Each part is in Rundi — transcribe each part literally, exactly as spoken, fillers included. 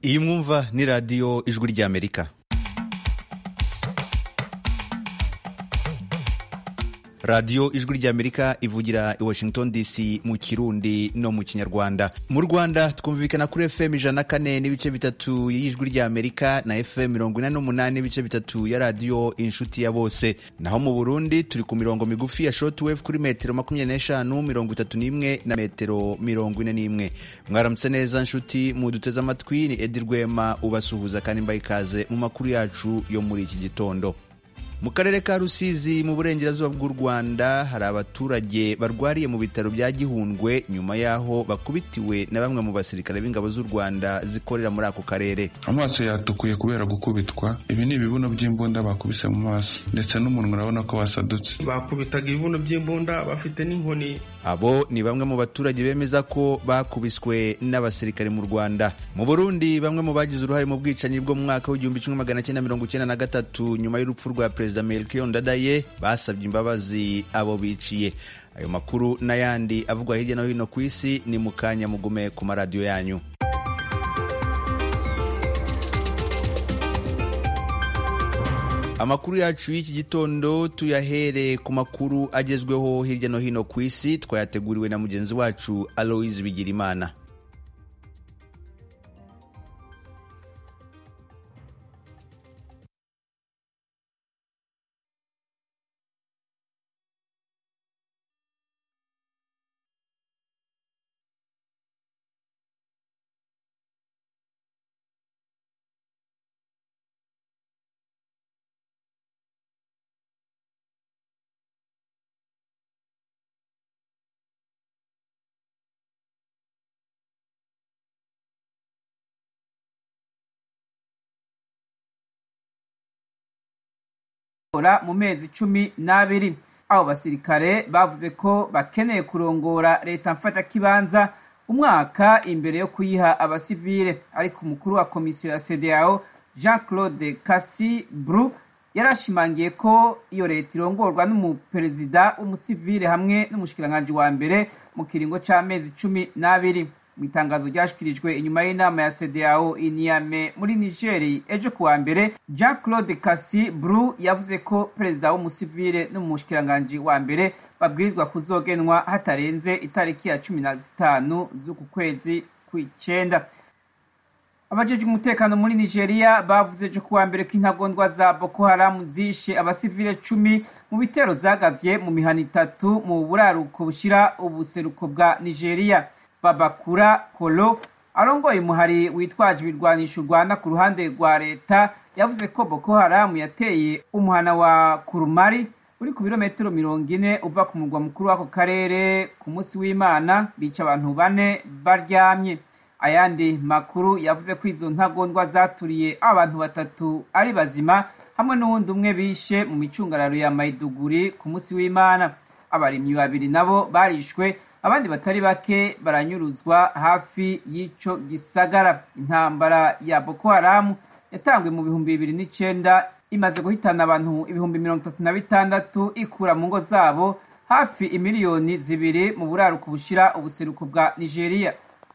Iyi mwumva ni radio Ijwi ry'Amerika. Radio Ijwi ry'Amerika ivugira i Washington D C mu Kirundi no mu Kinyarwanda. Mu Rwanda twumvikana kuri F M ijana na kane n'ibice bitatu y'Ijwi ry'Amerika na F M mirongo ine n'umunani n'ibice bitatu ya radio Inshuti ya Bose. Naho mu Burundi turi ku mirongo migufi ya shortwave kuri metero makumyabiri n'eshanu, mirongo itatu n'imwe na metero mirongo ine n'imwe. Mwaramutse neza nshuti muduteze amatwi, ni Edi Rwema ubasuhuza kandi mbaye ikaze mu makuru yacu yo muri iki gitondo. Mu karere ka Rusizi mu burengerazuba bw'u Rwanda hari abaturage barwariye mu bitaro bya Gihundwe nyuma yaho bakubitiwe na bamwe mu basirikare b'ingabo z'u Rwanda zikorera muri ako karere. Amaso yatukuye kubera gukubitwa. Ibi ni ibibuno by'imbunda bakubise mu maso ndetse n'umunwa urabona ko wasadutse. Bakubitaga ibibuno by'imbunda bafite n'inkoni. Abo ni bamwe mu baturage bemeza ko bakubiswe n'abasirikare mu Rwanda. Mu Burundi bamwe mu bagize uruhare mu bwicanyi bwo mu mwaka w'igihumbi kimwe magana cyenda mirongo icyenda na gatatu nyuma y'urupfu rwa Perezida Melchior Ndadaye basabye imbabazi abo biciye. Ayo makuru n'ayandi avugwa hirya no hino ku isi ni mukanya mugume ku maradiyo yanyu. Amakuru yacu y'iki gitondo tuyahere ku makuru agezweho hirya no hino ku isi twayateguriwe na mugenzi wacu Aloise Bigirimana. mu mezi cumi n'abiri. Abo basirikare bavuze ko bakeneye kurongora leta mfata kibanza umwaka imbere yo kuyiha abasivile, ariko umukuru wa komisiyo ya C D A O Jean-Claude Cassibru yarashimangiye ko iyo leta irongorwa n'umuperezida w'umusivile hamwe n'umushikiranganji wa mbere mu kiringo c'amezi cumi n'abiri. Mu itangazo ryashikirijwe inyuma y'inama ya C D A O i Niamey muri Niger ejo kuwa mbere, Jean-Claude Cassibru yavuze ko perezida w'umusivile n'umushikiranganji wa mbere babwirizwa kuzogenwa hatarenze itariki ya cumi na zitanu z'uku kwezi kw'icenda. Abajejwe umutekano muri Nigeria bavuze ejo kuwa mbere ko intagondwa za Boko Haram zishe abasivile cumi mu bitero zagavye mu mihana itatu mu buraruko bushira ubuseruko bwa Nigeria. Babakura Kolo arongoye umuhari witwaje ibirwanisho Rwanda ku ruhande rwa leta yavuze ko Boko Haram yateye umuhana wa Kurumari uri ku birometero mirongo ine uva ku murwa mukuru w'ako karere ku munsi w'Imana, bica abantu bane baryamye. Ayandi makuru yavuze ko izo ntagondwa zaturiye abantu batatu ari bazima hamwe n'uwundi umwe bishe mu micungararo ya Maiduguri ku munsi w'Imana. Abarimyi babiri nabo barishwe, abandi batari bake baranyuruzwa hafi y'ico gisagara. Intambara ya Boko Haram yatangwe mu bihumbi bibiri n'icenda imaze guhitana abantu ibihumbi mirongo itatu na bitandatu ikura mu ngo zabo hafi imiliyoni zibiri mu buraruko bushira ubuseruko bwa Nigeria.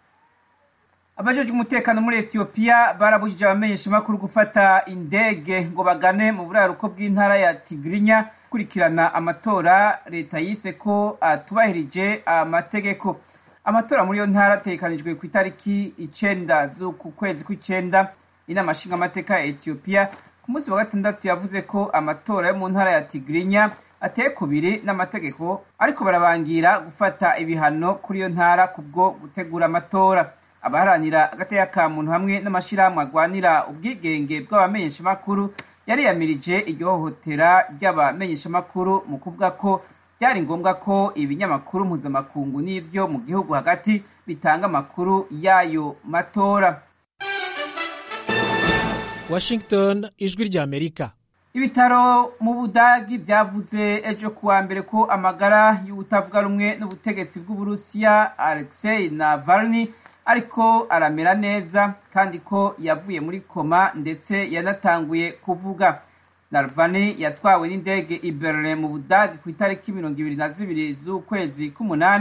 Abajejwe umutekano muri Ethiopia barabujije abamenyeshamakuru gufata indege ngo bagane mu buraruko bw'intara ya Tigrinya kurikirana amatora leta yise ko atubahirije amategeko. Amatora muri yo ntara ategekanijwe ku itariki icenda z'uku kwezi kw'icenda. Inama nshingamateka ya Ethiopia ku munsi wa gatandatu yavuze ko amatora yo mu ntara ya Tigrinya ateye kubiri n'amategeko, ariko barabangira gufata ibihano kuri iyo ntara kubwo gutegura amatora. Abaharanira agateka ka muntu hamwe n'amashirahamwe agwanira ubwigenge bw'abamenyeshamakuru yariyamirije iryohotera ry'abamenyeshamakuru mu kuvuga ko byari ngombwa ko ibinyamakuru mpuzamakungu n'ivyo mu gihugu hagati bitanga amakuru y'ayo matora. Washington, Ijwi ry'Amerika. Ibitaro mu Budagi vyavuze ejo kuwa mbere ko amagara y'ubutavuga rumwe n'ubutegetsi bw'Uburusiya Alexei Navalny ariko aramera neza kandi ko yavuye muri koma ndetse yanatanguye kuvuga. Navalny yatwawe n'indege i Berlin mu Budagi ku itariki mirongo ibiri na zibiri z'ukwezi k'umunani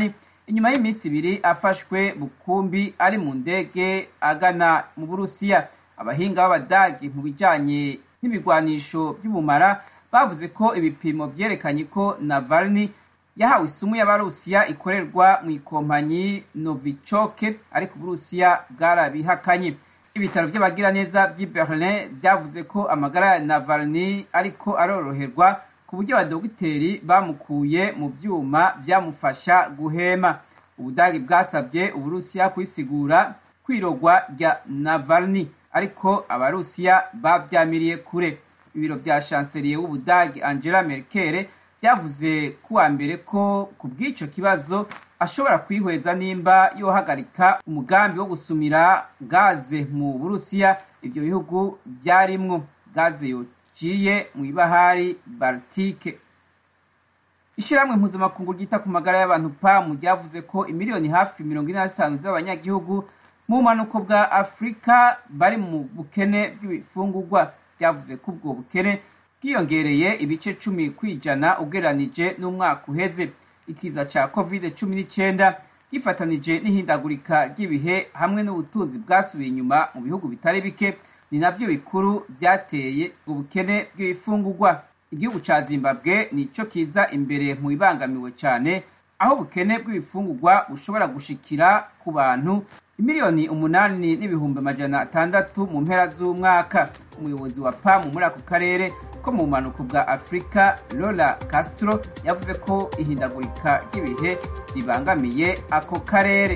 inyuma y'iminsi ibiri afashwe bukumbi ari mu ndege agana mu Burusiya. Abahinga b'Abadagi mu bijanye n'ibigwanisho by'ubumara bavuze ko ibipimo vyerekanye ko Navalny yahawe isumu y'Abarusiya ikorerwa mu ikompanyi Novichok, ariko Uburusiya bwarabihakanye. Ibitaro by'abagiraneza by'i Berlin byavuze ko amagara ya Navalny ariko aroroherwa ku buryo abadogiteri bamukuye mu vyuma vyamufasha guhema. Ubudagi bwasabye Uburusiya kwisigura kwirogwa rya Navalny, ariko Abarusiya bavyamiriye kure. Ibiro vya chancelier w'Ubudagi Angela Merkel byavuze kuwa mbere ko ku bw'ico kibazo ashobora kwihweza nimba yohagarika umugambi wo gusumira gaze mu Burusiya ivyo bihugu byarimwo. Gaze yociye mu ibahari Baltike. Ishiramwe mpuzamakungu ryita ku magara y'abantu P A M ryavuze ko imiliyoni hafi mirongo ine na zitanu z'abanyagihugu mu bumanuko bwa Afrika bari mu bukene bw'ibifungurwa. Byavuze ko ubwo bukene bwiyongereye ibice cumi kwijana ugereranije n'umwaka uheze. Ikiza ca covid cumi n'icyenda gifatanije n'ihindagurika ry'ibihe hamwe n'ubutunzi bwasubiye inyuma mu bihugu bitari bike ni navyo bikuru byateye ubukene bw'ibifungurwa. Igihugu ca Zimbabwe nico kiza imbere mu ibangamiwe cyane, aho ubukene bw'ibifungurwa bushobora gushikira ku bantu imiliyoni umunani n'ibihumbi amajana atandatu mu mpera z'umwaka. Umuyobozi wa P A M muri ako karere ko mu bumanuko bwa Afrika, Lola Castro, yavuze ko ihindagurika ry'ibihe ribangamiye ako karere.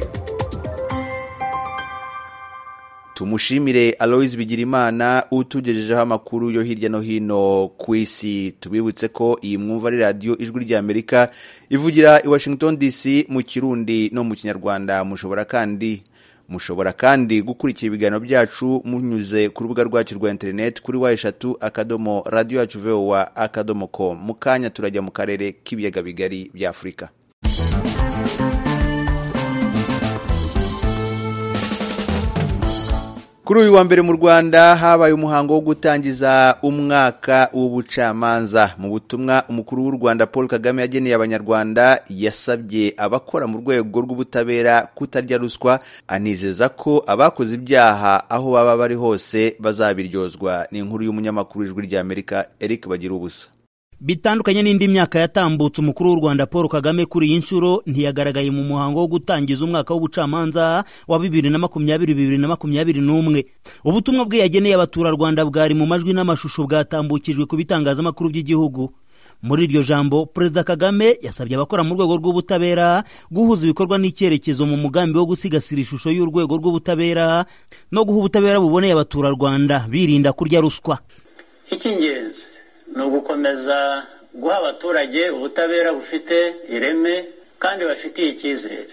Tumushimire Aloys Bigirimana utugejejeho amakuru yo hirya no hino ku isi. Tubibutse ko iyi mwumva ari radio Ijwi rya Amerika ivugira i Washington D C mu Kirundi no mu Kinyarwanda. Mushobora kandi mushobora kandi gukurikira ibiganiro byacu munyuze ku rubuga rwacu rwa internet kuri wa eshatu akadomo radio yacu voa akadomo com. Mukanya turajya mu karere k'ibiyaga bigari bya Afrika. Kuri uyu wa mbere mu Rwanda habaye umuhango wo gutangiza umwaka w'ubucamanza. Mu butumwa umukuru w'u Rwanda Paul Kagame yageneye abanyarwanda, yasabye abakora mu rwego rw'ubutabera kutarya ruswa, anizeza ko abakoze ibyaha aho baba bari hose bazabiryozwa. Ni inkuru y'umunyamakuru w'Ijwi rya Amerika Eric Bagirubusa. Bitandukanye n'indi myaka yatambutse, umukuru w'u Rwanda Paul Kagame kuri iyi nshuro ntiyagaragaye mu muhango wo gutangiza umwaka w'ubucamanza wa bibiri na makumyabiri bibiri na makumyabiri n'umwe. Ubutumwa bwe yageneye abaturarwanda bwari mu majwi n'amashusho bwatambukijwe ku bitangazamakuru by'igihugu. Muri iryo jambo, Perezida Kagame yasabye abakora mu rwego rw'ubutabera guhuza ibikorwa n'icyerekezo mu mugambi wo gusigasira ishusho y'urwego rw'ubutabera no guha ubutabera buboneye abaturarwanda birinda kurya ruswa. Icy'ingenzi ni ugukomeza guha abaturage ubutabera bufite ireme kandi bafitiye icyizere.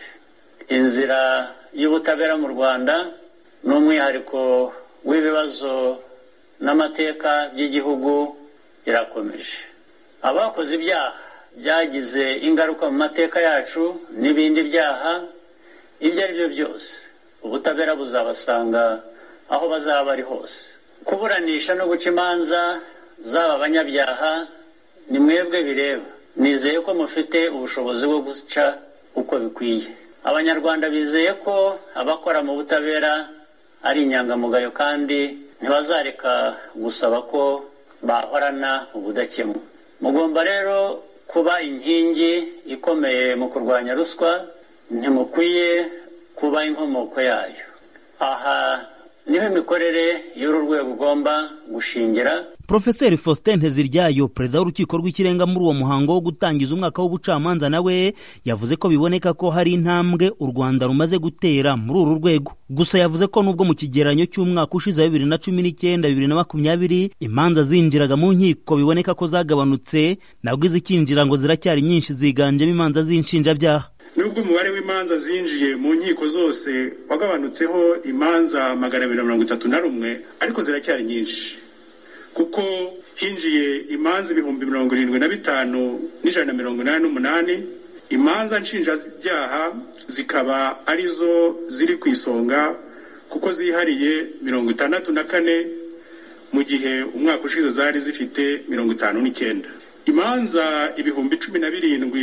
Inzira y'ubutabera mu Rwanda ni umwihariko w'ibibazo n'amateka by'igihugu irakomeje. Abakoze ibyaha byagize ingaruka mu mateka yacu n'ibindi byaha ibyo ari byo byose, ubutabera buzabasanga aho bazaba bari hose. Kuburanisha no guca imanza zaba abanyabyaha ni mwebwe bireba. Nizeye ko mufite ubushobozi bwo guca uko bikwiye. Abanyarwanda bizeye ko abakora mu butabera ari inyangamugayo kandi ntibazareka gusaba ko bahorana ubudakemwa. Mugomba rero kuba inkingi ikomeye mu kurwanya ruswa, ntimukwiye kuba inkomoko yayo. Aha niho imikorere y'uru rwego ugomba gushingira. Profeseri Faustin Nteziryayo, perezida w'urukiko rw'ikirenga muri uwo muhango wo gutangiza umwaka w'ubucamanza, nawe yavuze ko biboneka ko hari intambwe u Rwanda rumaze gutera muri uru rwego. Gusa yavuze ko nubwo mu kigeranyo cy'umwaka ushize bibiri na cumi n'icyenda bibiri na makumyabiri imanza zinjiraga mu nkiko biboneka ko zagabanutse, nabwo izikinjira ngo ziracyari nyinshi, ziganjemo imanza z'inshinjabyaha. Nubwo umubare w'imanza zinjiye mu nkiko zose wagabanutseho imanza magana abiri na mirongo itatu na rumwe, ariko ziracyari nyinshi kuko hinjiye imanza ibihumbi mirongo irindwi na bitanu n'ijana na mirongo inani n'umunani. Imanza nshinjabyaha zikaba arizo ziri ku isonga kuko zihariye mirongo itandatu na kane, mu gihe umwaka ushize zari zifite mirongo itanu n'icyenda. Imanza ibihumbi cumi na birindwi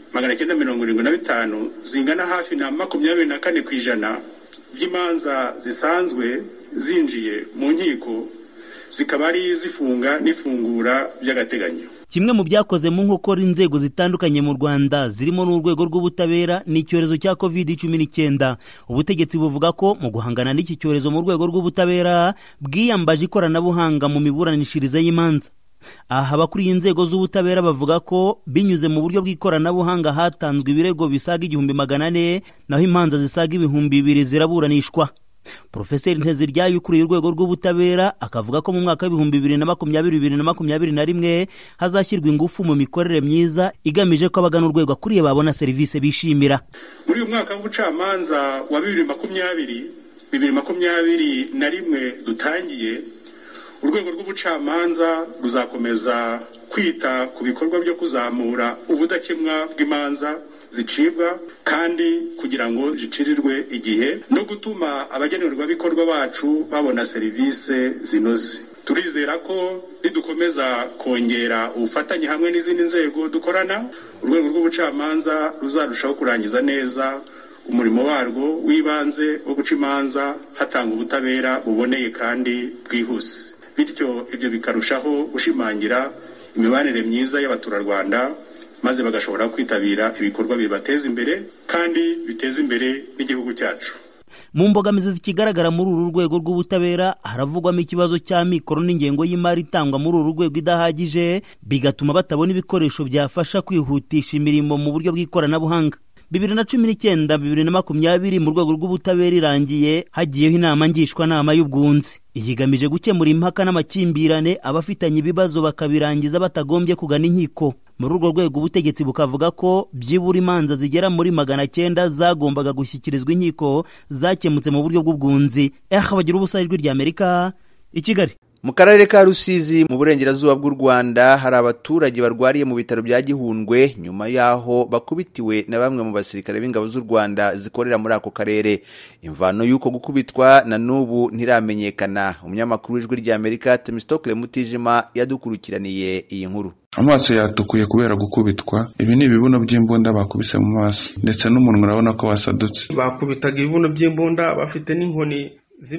magana cyenda mirongo irindwi na bitanu zingana hafi na makumyabiri na kane ku ijana by'imanza zisanzwe zinjiye mu nkiko zikaba ari zifunga n'ifungura by'agateganyo. Kimwe mu byakoze mu nkokora inzego zitandukanye mu Rwanda zirimo n'urwego rw'ubutabera ni icyorezo cya covid cumi n'icyenda. Ubutegetsi buvuga ko mu guhangana n'iki cyorezo mu rwego rw'ubutabera bwiyambaje ikoranabuhanga mu miburanishirize y'imanza. Aha abakuriye inzego z'ubutabera bavuga ko binyuze mu buryo bw'ikoranabuhanga hatanzwe ibirego bisaga igihumbi magana ane naho imanza zisaga ibihumbi bibiri ziraburanishwa. Profeseri Nteziryayo ukuriye urwego rw'ubutabera akavuga ko mu mwaka w'ibihumbi bibiri na makumyabiri bibiri na makumyabiri na rimwe hazashyirwa ingufu mu mikorere myiza igamije ko abagana urwego akuriye babona serivisi bishimira. Muri uyu mwaka w'ubucamanza wa bibiri makumyabiri bibiri makumyabiri na rimwe dutangiye, urwego rw'ubucamanza ruzakomeza kwita ku bikorwa byo kuzamura ubudakemwa bw'imanza zicibwa kandi kugira ngo zicirirwe igihe no gutuma abagenerwabikorwa bacu babona serivisi zinoze. Turizera ko nidukomeza kongera ubufatanye hamwe n'izindi nzego dukorana, urwego rw'ubucamanza ruzarushaho kurangiza neza umurimo warwo w'ibanze wo guca imanza hatanga ubutabera buboneye kandi bwihuse. Bityo ibyo bikarushaho gushimangira imibanire myiza y'abaturarwanda maze bagashobora kwitabira ibikorwa bibateza imbere kandi biteza imbere n'igihugu cyacu. Mu mbogamizi zikigaragara muri uru rwego rw'ubutabera haravugwamo ikibazo cya mikoro n'ingengo y'imari itangwa muri uru rwego idahagije, bigatuma batabona ibikoresho byafasha kwihutisha imirimo mu buryo bw'ikoranabuhanga. bibiri na cumi n'icyenda bibiri na makumyabiri mu rwego rw'ubutabera irangiye hagiyeho inama ngishwanama y'ubwunzi iyigamije gukemura impaka n'amakimbirane abafitanye ibibazo bakabirangiza batagombye kugana inkiko. Muri urwo rwego ubutegetsi bukavuga ko byibura imanza zigera muri magana cyenda zagombaga gushyikirizwa inkiko zakemutse mu buryo bw'ubwunzi. Eh bagira ubusa ijwi rya Amerika i Kigali. Mu karere ka Rusizi mu burengerazuba bw'u Rwanda hari abaturage barwariye mu bitaro bya Gihundwe nyuma yaho bakubitiwe na bamwe mu basirikare b'ingabo z'u Rwanda zikorera muri ako karere. Imvano y'uko gukubitwa na nubu ntiramenyekana. Umunyamakuru w'ijwi rya Amerika Temistokle Mutijima yadukurikiraniye iyi nkuru. Amaso yatukuye kubera gukubitwa. Ibi ni ibibuno by'imbunda bakubise mu maso ndetse n'umunwa urabona ko wasadutse. Bakubitaga ibibuno by'imbunda bafite n'inkoni.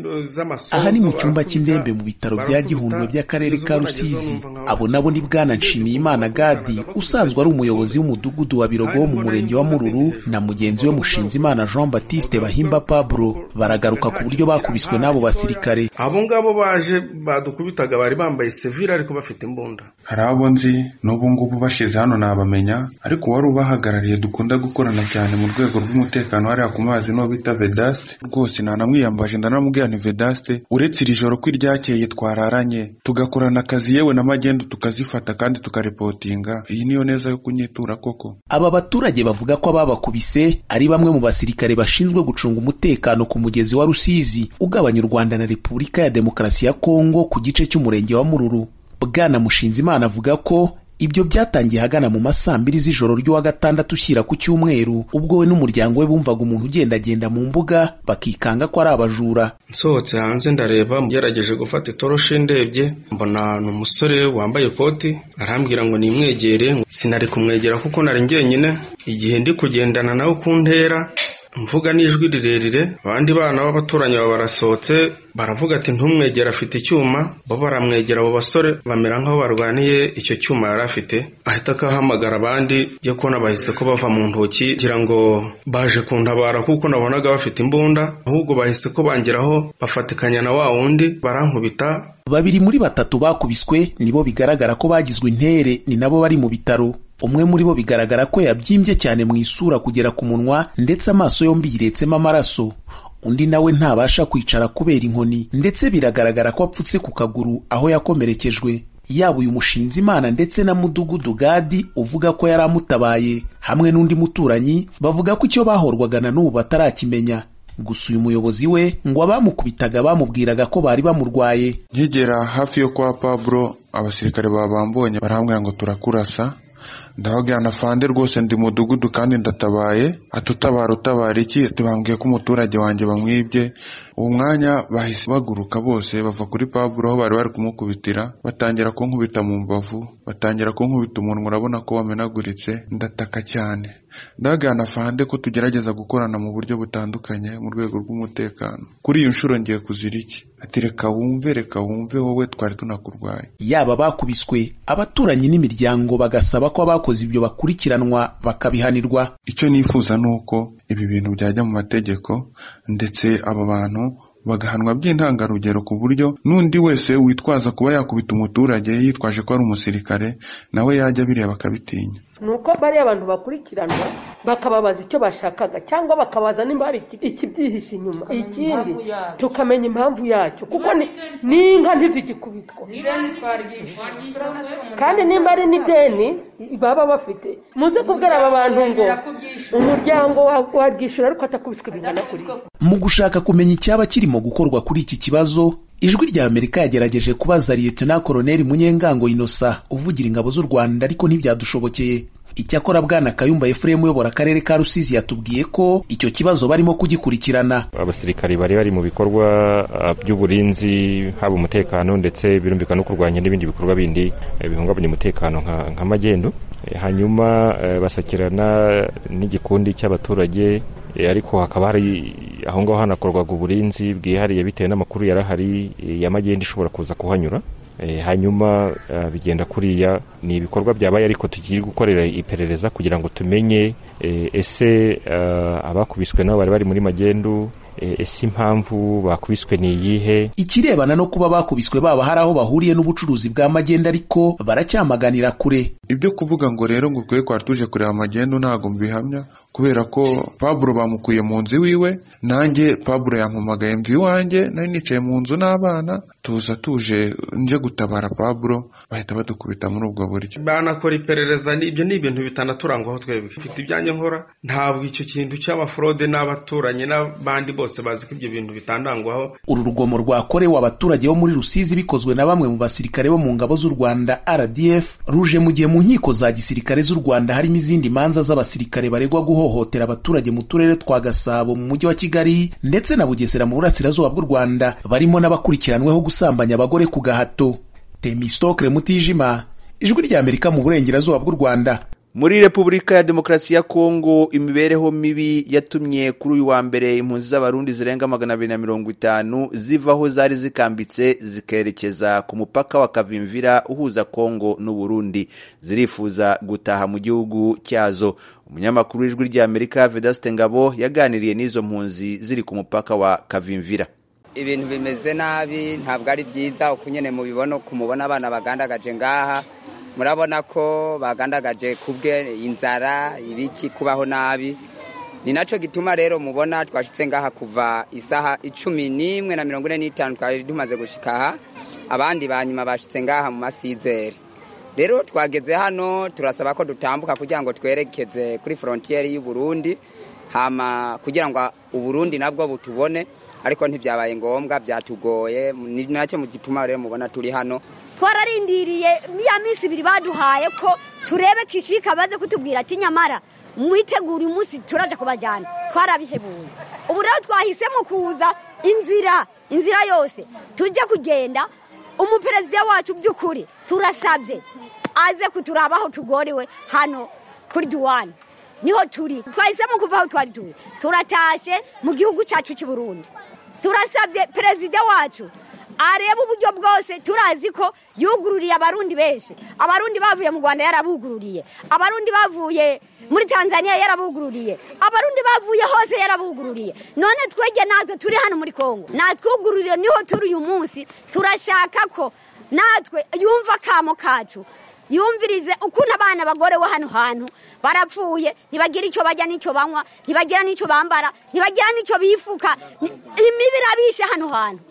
Aha ni mu cyumba cy'indembe mu bitaro bya Gihundwe by'akarere ka Rusizi. Abo nabo ni Bwana Nshimiyimana Gadi usanzwe ari umuyobozi w'umudugudu wa Birogo wo mu murenge wa Mururu na mugenzi we Mushinzimana Jean Baptiste Bahimba Pablo. Baragaruka ku buryo bakubiswe n'abo basirikare. Abo ngabo baje badukubitaga bari bambaye civil ariko bafite imbunda. Hari abo nzi n'ubu ngubu bashize hano nabamenya, ariko wari ubahagarariye dukunda gukorana cyane mu rwego rw'umutekano hariya ku mazi no bita Vedaste. Rwose nanamwiyambaje ndana Mbwira Vedaste uretse iri joro kwiryakeye twararanye tugakorana akazi yewe na magendo tukazifata kandi tukareportinga. Iyi niyo neza yo kunyitura koko. Aba baturage bavuga ko ababakubise ari bamwe mu basirikare bashinzwe gucunga umutekano ku mugezi wa Rusizi ugabanya u Rwanda na Repubulika ya Demokarasi ya Kongo ku gice cy'umurenge wa Mururu. Bwana Mushinzimana avuga ko ibyo byatangiye hagana mu masambiri z'ijoro ry'uwa gatandatu ushyira ku cyumweru ubwo we n'umuryango we bumvaga umuntu ugendagenda mu mbuga bakikanga ko ari abajura. Nsohotse hanze ndareba yarageje gufata itoroshi ndebye mbona n'umusore wambaye ikoti arambwira ngo nimwegere. Sinari kumwegera kuko nari ngenyine, igihe ndi kugendana nawe ku ntera mvuga n'ijwi rirerire. Abandi bana b'abaturanyi barasohotse baravuga ati ntumwegera afite icyuma. Bo baramwegera abo basore bamera nk'aho barwaniye icyo cyuma yari afite, ahita akahamagara abandi yo kubona bahise ko bava mu ntoki kugira ngo baje kuntabara kuko nabonaga bafite imbunda, ahubwo bahise ko bangeraho bafatikanya na wa wundi barankubita. Babiri muri batatu bakubiswe nibo bigaragara ko bagizwe intere, ni nabo bari mu bitaro. Umwe muri bo bigaragara ko yabyimbye cyane mu isura kugera ku munwa ndetse amaso yombi yiretsemo amaraso. Undi nawe ntabasha kwicara kubera inkoni ndetse biragaragara ko apfutse ku kaguru aho yakomerekejwe. Yaba uyu Mushinzimana ndetse na Mudugudu Gadi uvuga ko yari amutabaye hamwe n'undi muturanyi bavuga ko icyo bahorwaga na n'ubu batarakimenya. Gusa uyu muyobozi we ngo abamukubitaga bamubwiraga ko bari bamurwaye. Nkigera hafi yo kwa Pablo abasirikare babambonye barambwira ngo turakurasa. ndabagana fande rwose ndi mudugudu kandi ndatabaye, atutabara utabara iki, tubambwiye ko umuturage wanjye bamwibye. Uwo mwanya bahise baguruka bose bava kuri Pablo aho bari bari kumukubitira, batangira kunkubita mu mbavu, batangira kunkubita umunwa, urabona ko wamenaguritse, ndataka cyane. Ndagana fande ko tugerageza gukorana mu buryo butandukanye mu rwego rw'umutekano. Kuri iyo nshuro ngiye kuzira iki? Ati reka wumve reka wumve wowe twari tunakurwaye. Yaba bakubiswe, abaturanyi n'imiryango bagasaba ko abakoze ibyo bakurikiranwa bakabihanirwa. Icyo nifuza nuko ibi bintu byajya mu mategeko ndetse aba bantu bagahanwa by'intangarugero ku buryo n'undi wese witwaza kuba yakubita umuturage yitwaje ko ari umusirikare nawe yajya bireba akabitinya. Nuko bari abantu bakurikiranwa bakababaza icyo bashakaga cyangwa bakabaza nimba hari ikibyihishe inyuma, ikindi tukamenya impamvu yacyo, kuko ni inka ntizigikubitwa kandi nimba ari n'ideni baba bafite. Muze kubwira aba bantu ngo umuryango wabwishura ariko atakubiswe bingana kuri. Mu gushaka kumenya icyaba kirimo gukorwa kuri iki kibazo, Ijwi rya Amerika yagerageje kubaza Lieutenant Colonel Munyengango Innocent uvugira ingabo z'u Rwanda, ariko ntibyadushobokeye. Icyakora Bwana Kayumba Ephraim uyobora akarere ka Rusizi yatubwiye ko icyo kibazo barimo kugikurikirana. Abasirikari bari bari mu bikorwa by'uburinzi, haba umutekano ndetse birumvikana no kurwanya n'ibindi bikorwa bindi bihungabanya umutekano nka magendu. Hanyuma basakirana n'igikundi cy'abaturage, ariko hakaba hari aho ngaho hanakorwaga uburinzi bwihariye bitewe n'amakuru yarahari ya magendu ishobora kuza kuhanyura. E, hanyuma uh, bigenda kuriya ni ibikorwa byabaye, ariko tukiri gukorera iperereza kugira ngo tumenye e, ese uh, abakubiswe nabo bari bari muri magendu, e, ese impamvu bakubiswe ni iyihe. Ikirebana no kuba bakubiswe baba hari aho bahuriye n'ubucuruzi bwa magendu, ariko baracyamaganira kure. Ibyo kuvuga ngo rero ngo kwe kwatuje kureba magendu ntago mbihamya, kubera ko Pablo bamukuye mu nzu wiwe, nanjye Pablo yampamagaye mvi wanjye, nari nicaye mu nzu n'abana, tuza tuje nje gutabara Pablo, bahita badukubita muri ubwo buryo. Banakora iperereza, n'ibyo ni ibintu bitanaturangwaho twebwe. Mfite ibyanjye nkora, ntabwo icyo kintu cy'amafraude n'abaturanye n'abandi bose bazi ko ibyo bintu bitandangwaho. Uru rugomo rwakorewe abaturage bo muri Rusizi bikozwe na bamwe mu basirikare bo mu ngabo z'u Rwanda R D F ruje mu gihe mu nkiko za gisirikare z'u Rwanda harimo izindi manza z'abasirikare baregwa guhohotera abaturage mu turere twa Gasabo mu mujyi wa Kigali ndetse na Bugesera mu burasirazuba bw'u Rwanda, barimo n'abakurikiranweho gusambanya abagore ku gahato. Temistokle Mutijima, Ijwi rya Amerika mu burengerazuba bw'u Rwanda. Muri Repubulika ya Demokarasi ya Kongo, imibereho mibi yatumye kuri uyu wa mbere impunzi z'abarundi zirenga magana abiri na mirongo itanu zivaho zari zikambitse zikerekeza ku mupaka wa Kavimvira uhuza Kongo n'u Burundi, zirifuza gutaha mu gihugu cyazo. Umunyamakuru w'Ijwi rya Amerika Vedaste Ngabo yaganiriye n'izo mpunzi ziri ku mupaka wa Kavimvira. Ibintu bimeze nabi, ntabwo ari byiza ukunyene mu bibono kumubona abana bagandagaje ngaha. Murabona ko bagandagaje kubwe inzara ibiki kubaho nabi. Ni naco gituma rero mubona twashitse ngaha kuva isaha icumi n'imwe na mirongo ine n'itanu twari dumaze gushika aha, abandi banyuma bashitse ngaha mu masizeri. Rero twageze hano turasaba ko dutambuka kugira ngo twerekeze kuri frontiere y'u Burundi, hama kugira ngo u Burundi nabwo butubone, ariko ntibyabaye ngombwa, byatugoye. Ni nacyo mu gituma rero mubona turi hano. Twararindiriye ya minsi ibiri baduhaye ko turebe kishika baze kutubwira ati nyamara mwitegura umunsi turaje kubajyana. Twarabihebuye. Ubu rero twahisemo kuza inzira inzira yose tujye kugenda. Umuperezida wacu by'ukuri turasabye aze kuturabaho tugorewe hano kuri Duwane. Niho turi. Twahisemo kuva aho twari turi. Turatashe mu gihugu cyacu cy'u Burundi. Turasabye perezida wacu areba uburyo bwose, turazi ko yugururiye abarundi benshi. Abarundi bavuye mu Rwanda yarabugururiye, abarundi bavuye muri Tanzania yarabugururiye, abarundi bavuye hose yarabugururiye. None twege natwe turi hano muri Kongo, natwugururiye niho turi uyu munsi. Turashaka ko natwe yumva kamo kacu, yumvirize ukuntu abana bagore wa hano hantu barapfuye, ntibagira icyo bajya n'icyo banywa, ntibagira n'icyo bambara, ntibagira n'icyo bifuka. Imibiri abishe hano hantu.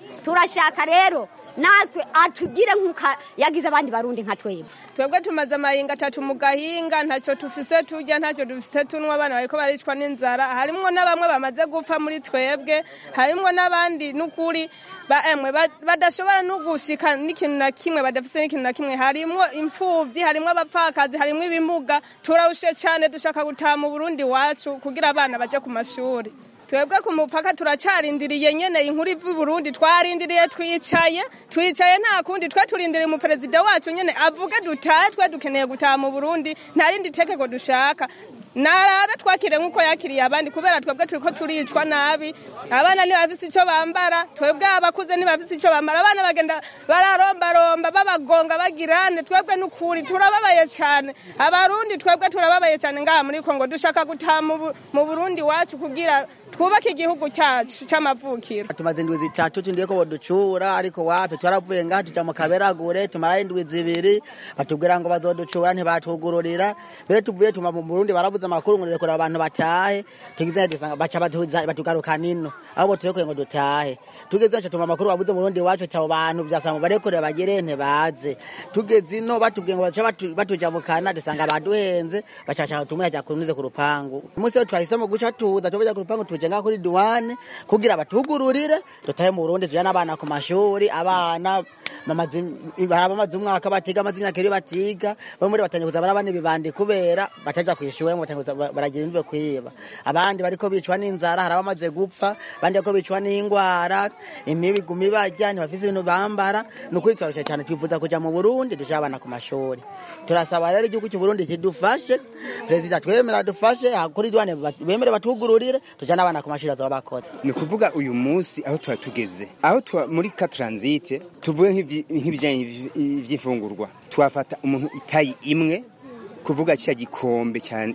turashaka rero natwe atugire nk'uko yagize abandi barundi nka twebwe twebwe tumaze amahinga atatu mu gahinga ntacyo tufise turya ntacyo dufise tunywa abana bariko baricwa n'inzara harimwo na bamwe bamaze gupfa muri twebwe harimwo n'abandi n'ukuri emwe badashobora no gushika n'ikintu na kimwe badafise n'ikintu na kimwe harimwo impfuvyi harimwo abapfakazi harimwo ibimuga turarushe cyane dushaka gutaha mu Burundi wacu kugira abana baje ku mashuri twebwe ku mupaka turacarindiriye nyene inkuru ivu Burundi twarindiriye twicaye twicaye nta kundi twe turindiriye mu perezida wacu nyene avuge dutahe twe dukeneye gutaha mu Burundi nta rindi tekeko dushaka narabe twakire nkuko yakiriye abandi kubera twebwe turiko turicwa nabi abana ni bafise ico bambara twebwe abakuze ni bafise ico bambara abana bagenda bararomba romba babagonga bagirane twebwe n'ukuri turababaye cyane abarundi twebwe turababaye cyane ngaha muri Kongo dushaka gutaha mu Burundi wacu kugira twubake igihugu cyacu cy'amavukiro tumaze indwi zitatu tundiye ko boducura ariko wapi twaravuye ngaha tuja mu Kaberagure tumara indwi zibiri batubwira ngo bazoducura ntibatugururira bere tuvuye tuma mu Burundi barabuza amakuru ngo rekora abantu batahe tugize dusanga baca batuza batugaruka nino abo tureko ngo dutahe tugeze acha tuma amakuru babuze mu Burundi wacu cyabo bantu byasanga barekore bagere nte baze tugeze ino batubwiye ngo baca batuja mu Kana dusanga baduhenze bacaca tumwe kunuze ku rupangu umunsi twahisemo guca tuza tubaja ku rupangu jenga kuri duwane kugira batugururire dutaye mu Burundi tujana abana ku mashuri abana mamazi barabamaze umwaka batiga amazi imyaka iri batiga bamwe batanye kuza barabane bibande kubera bataja kwishure ngo batanye baragira imve kwiba abandi bariko bicwa n'inzara harabamaze gupfa bandi bariko bicwa n'ingwara imibi gumi bajya ntibafise ibintu bambara nukuri twarashe cyane twifuza kuja mu Burundi duje abana ku mashuri turasaba rero igihugu cy'u Burundi kidufashe president twemera dufashe kuri duwane bemere batugururire tujana abana ku mashuri azabakoze ni kuvuga uyu munsi aho twatugeze aho muri ka transit tuvuye nk'ibijanye ivy'ifungurwa twafata umuntu itayi imwe kuvuga cya gikombe cyane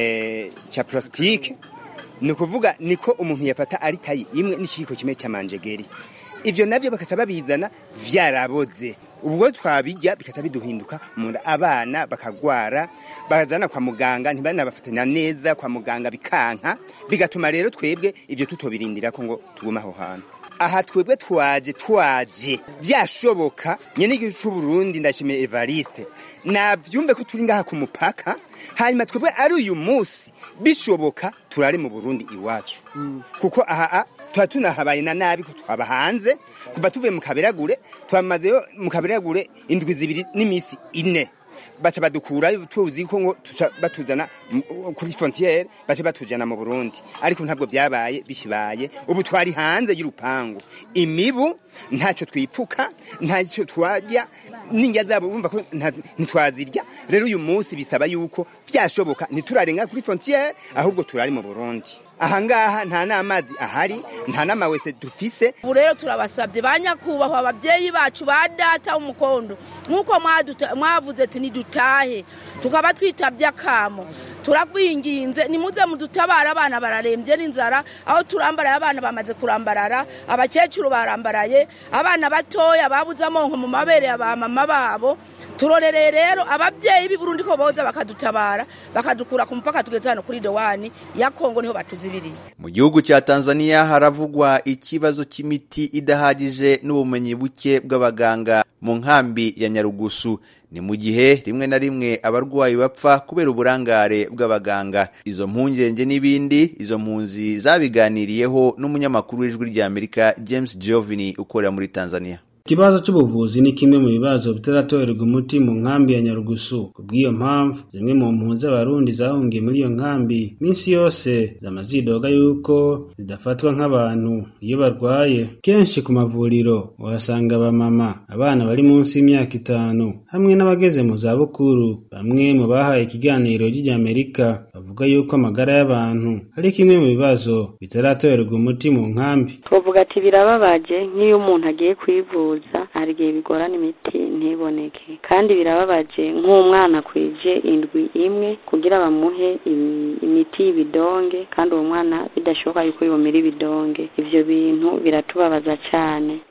eh cya plastique ni kuvuga niko umuntu yafata ari tayi imwe n'ikiko kimwe cy'amanjegeri ivyo navyo bakaca babizana vyaraboze ubwo twabijya bikaca biduhinduka mu abana bakagwara bakajana kwa muganga ntibana bafatanya neza kwa muganga bikanka bigatuma rero twebwe ivyo tutobirindira ko ngo tuguma aho hantu aha twebwe twaje twaje byashoboka nyene igihugu cy'u Burundi ndashimiye Evariste navyumve ko turi ngaha ku mupaka hanyuma twebwe ari uyu munsi bishoboka turari mu Burundi iwacu mm. kuko aha twa tunahabaye na nabi ko twaba hanze kuva tuvuye mu Kaberagure twamaze mu Kaberagure indwi zibiri n'imisi ine baca badukura tuzi ko ngo batuzana kuri frontière baca batujana mu Burundi ariko ntabwo byabaye bishibaye ubu twari hanze y'urupangu imibu ntacyo twipfuka ntacyo twajya n'injya zabo bumva ko ntitwazirya rero uyu munsi bisaba yuko byashoboka ntiturarenga kuri frontière ahubwo turari mu Burundi ahangaha nta n'amazi ahari nta n'amawese dufise ubu rero turabasabye banyakubahwa ababyeyi bacu ba data umukondo nk'uko mwavuze ati nidutahe tukaba twitabye akamo turagwinginze nimuze mudutabara abana bararembye n'inzara aho turambaraye abana bamaze kurambarara abakecuru barambaraye abana batoya babuze amonko mu mabere ya ba mama babo turorereye rero ababyeyi b'i Burundi ko boza bakadutabara bakadukura ku mupaka tugeze hano kuri Dowani ya Kongo niho batuzibiriye. Mu gihugu cya Tanzania haravugwa ikibazo cy'imiti idahagije n'ubumenyi buke bw'abaganga mu nkambi ya Nyarugusu. Ni mu gihe rimwe na rimwe abarwayi bapfa kubera uburangare bw'abaganga. Izo mpungenge n'ibindi izo mpunzi zabiganiriyeho n'umunyamakuru w'Ijwi ry'Amerika James Jovini ukorera muri Tanzania. Ikibazo cy'ubuvuzi ni kimwe mu bibazo bitaratorerwa umuti mu nkambi ya Nyarugusu. Kubw'iyo mpamvu zimwe mu mpunzi z'abarundi zahungiye muri iyo nkambi minsi yose zamazidoga yuko zidafatwa nk'abantu iyo barwaye. Kenshi ku mavuriro uhasanga abamama, abana bari munsi y'imyaka itanu hamwe n'abageze mu zabukuru. Bamwe mu bahaye ikiganiro ry'Amerika bavuga yuko amagara y'abantu ari kimwe mu bibazo bitaratorerwa umuti mu nkambi. Bavuga ati birababaje nk'iyo umuntu agiye kwivuza hari igihe bigorana imiti ntiboneke, kandi birababaje nk'umwana kwije indwi imwe kugira bamuhe imiti y'ibidonge kandi uwo mwana bidashoboka yuko yomera ibidonge. Ivyo bintu biratubabaza cyane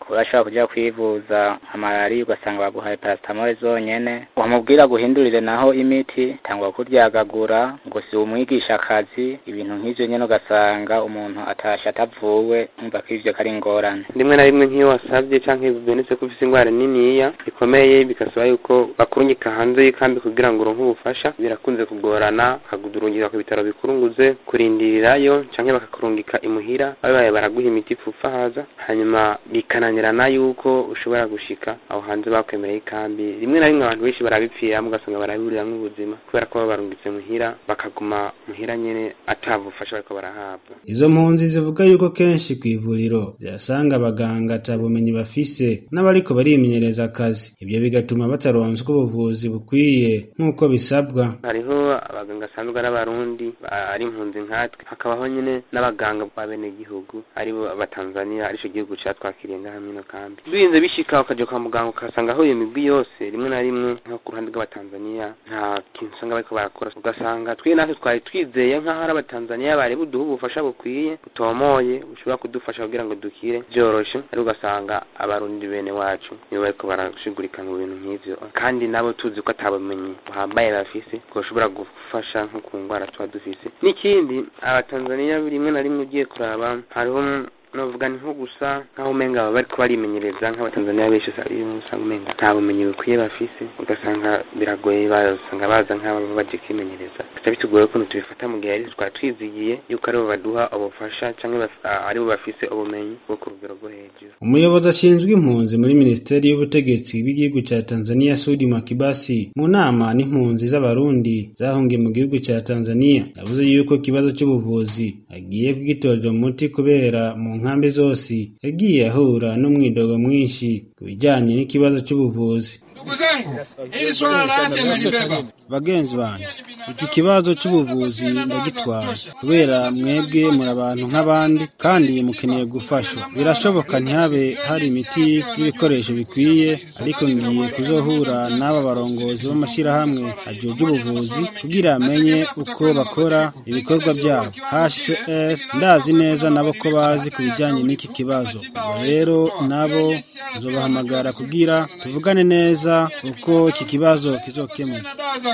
urashobora kuja kwivuza amalariya ugasanga baguhaye paracetamol zonyene, wamubwira guhindurire naho imiti tangwa kuryagagura ngo si umwigisha akazi, ibintu nk'ivyo nyene ugasanga umuntu atasha atavuwe umva ko ivyo kari ingorane. Rimwe na rimwe nk'iyo wasavye canke bibonetse ko ufise ingwara niniya ikomeye bikasaba yuko bakurungika hanze y'ikambi kugira ngo uronke ubufasha, birakunze kugorana bakagudurungika ku bitaro bikurunguze kurindirirayo canke bakakurungika imuhira babaye baraguha imiti ipfufa haza, hanyuma bikananirana yuko ushobora gushika aho hanze bakwemereye ikambi. Rimwe na rimwe abantu benshi barabipfira mugasanga baraburiramwo ubuzima kubera ko barungitse muhira bakaguma muhira nyene atavufasha bariko barahabwa. Izo mpunzi zivuga yuko kenshi kw'ivuriro zirasanga abaganga atabumenyi bafise n'abariko barimenyereza akazi, ibyo bigatuma bataronswa ubuvuzi bukwiye nk'uko bisabwa. Hariho abaganga asanzwe ari abarundi ari impunzi nkatwe, hakabaho nyene n'abaganga b'abene gihugu aribo abatanzania arico gihugu catwakiriye ngaha mwino kambi. Birinze bishika ukaje kwa muganga ukasanga aho iyo migwi yose rimwe na rimwe nko ku ruhande rw'abatanzania nta kintu usanga bariko barakora, ugasanga twe natwe twari twizeye nk'aho ari abatanzania bari buduha ubufasha bukwiye butomoye bushobora kudufasha kugira ngo dukire byoroshe, ariko ugasanga abarundi bene wacu nibo bariko barashigurika mu bintu nk'ivyo, kandi nabo tuzi ko atabumenyi buhambaye bafise bwoshobora gufasha nko ku ngwara tuba dufise. N'ikindi abatanzania rimwe na rimwe ugiye kuraba hariho novuga ni nko gusa nkaho umenga baba bariko barimenyereza nk'abatanzania benshi usanga umenga nta bumenyi bukwiye bafise, ugasanga biragoye basanga baza nk'abo baje kwimenyereza, bica bitugoye ko tubifata mu gihe ari twa twizigiye yuko aribo baduha ubufasha canke aribo bafise ubumenyi bwo ku rugero rwo hejuru. Umuyobozi ashinzwe impunzi muri Minisiteri y'Ubutegetsi bw'igihugu ca Tanzania Sudi Makibasi mu nama n'impunzi z'abarundi zahungiye mu gihugu ca Tanzania yavuze yuko ikibazo cy'ubuvuzi agiye kugitorera umuti kubera mu nkambi zose yagiye ahura n'umwidogo mwinshi ku bijyanye n'ikibazo cy'ubuvuzi. Ndugu zangu, hili swala la afya nalibeba. Bagenzi banje, iki kibazo cy'ubuvuzi ndagitwara kubera mwebwe muri abantu nk'abandi kandi mukeneye gufashwa. Birashoboka ntihabe hari imiti n'ibikoresho bikwiye, ariko ngiye kuzohura n'aba barongozi b'amashirahamwe ajejwe ubuvuzi kugira amenye uko bakora ibikorwa byabo. H C R ndazi neza nabo ko bazi ku bijyanye n'iki kibazo, rero nabo nzobahamagara kugira tuvugane neza uko iki kibazo kizokemuka.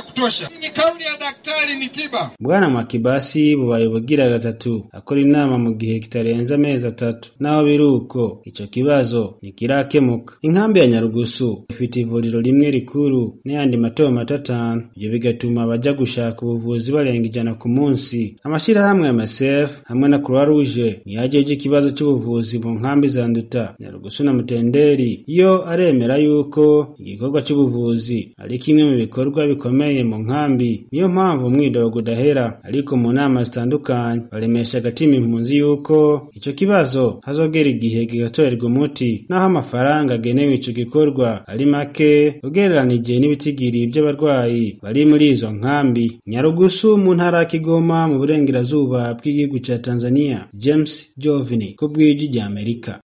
Bwana Makibasi bubaye bugira gatatu akora inama mu gihe kitarenze amezi atatu, naho biruko ico kibazo nikirakemuka. Inkambi ya Nyarugusu ifite ivuriro rimwe rikuru n'ayandi mato mato atanu, ibyo bigatuma baja gushaka ubuvuzi barenga ijana ku munsi. Amashirahamwe ya M S F hamwe na Croix Rouge niyajeje ikibazo cy'ubuvuzi mu nkambi za Nduta, Nyarugusu na Mutenderi, iyo aremera yuko igikorwa cy'ubuvuzi ari kimwe mu bikorwa bikomeye mu nkambi. Niyo mpamvu umwidogo udahera, ariko mu nama zitandukanye baremesha agatima impunzi yuko ico kibazo hazogera igihe kigatorerwa umuti, naho amafaranga agenewe ico gikorwa ari make ugereranije n'ibitigiri by'abarwayi bari muri izo nkambi. Nyarugusu mu ntara ya Kigoma mu burengerazuba bw'igihugu ca Tanzania. James Jovini ku bw'ijwi rya Amerika.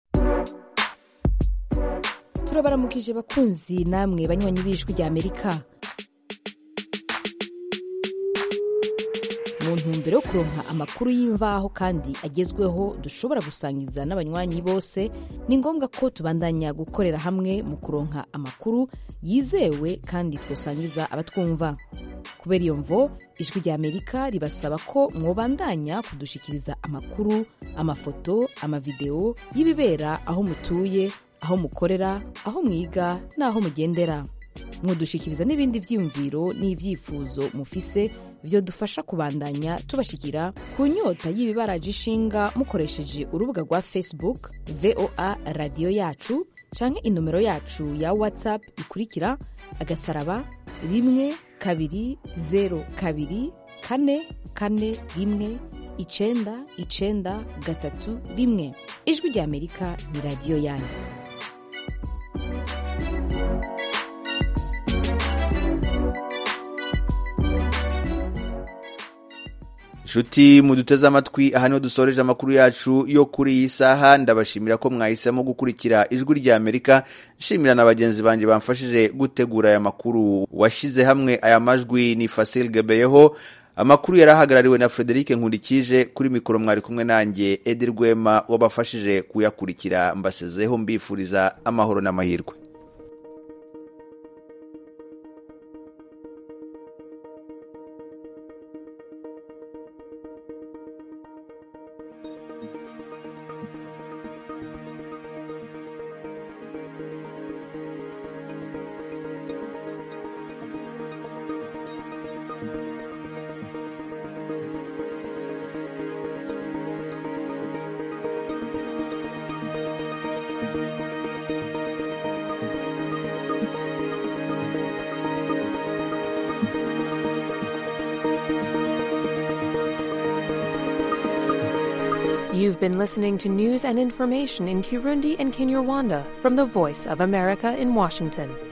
Turabaramukije bakunzi namwe banywanyi b'ijwi rya Amerika. Mu ntumbero yo kuronka amakuru y'imvaho kandi agezweho dushobora gusangiza n'abanywanyi bose, ni ngombwa ko tubandanya gukorera hamwe mu kuronka amakuru yizewe kandi twosangiza abatwumva. Kubera iyo mvo, ijwi rya Amerika ribasaba ko mwobandanya kudushikiriza amakuru, amafoto, amavideo y'ibibera aho mutuye, aho mukorera, aho mwiga n'aho mugendera. Mwodushikiriza n'ibindi vyiyumviro n'ivyifuzo mufise vyo dufasha kubandanya tubashikira ku nyota y'ibibaraje ishinga mukoresheje urubuga rwa Facebook V O A Radio Yacu canke inomero yacu ya WhatsApp ikurikira agasaraba rimwe kabiri zero kabiri kane kane rimwe icenda icenda gatatu rimwe. Ijwi rya Amerika ni radio yanyu. Shuti muduteze amatwi, aha niho dusoreje amakuru yacu yo kuri iyi saha. Ndabashimira ko mwahisemo gukurikira ijwi rya Amerika. Nshimira na bagenzi banjye bamfashije gutegura aya makuru. Washize hamwe aya majwi ni Fasil Gebeyeho, amakuru yari ahagarariwe na Frederic Nkundikije, kuri mikoro mwari kumwe nanjye Edi Rwema wabafashije kuyakurikira. Mbasezeho mbifuriza amahoro n'amahirwe. You've been listening to news and information in Kirundi and Kinyarwanda from the Voice of America in Washington.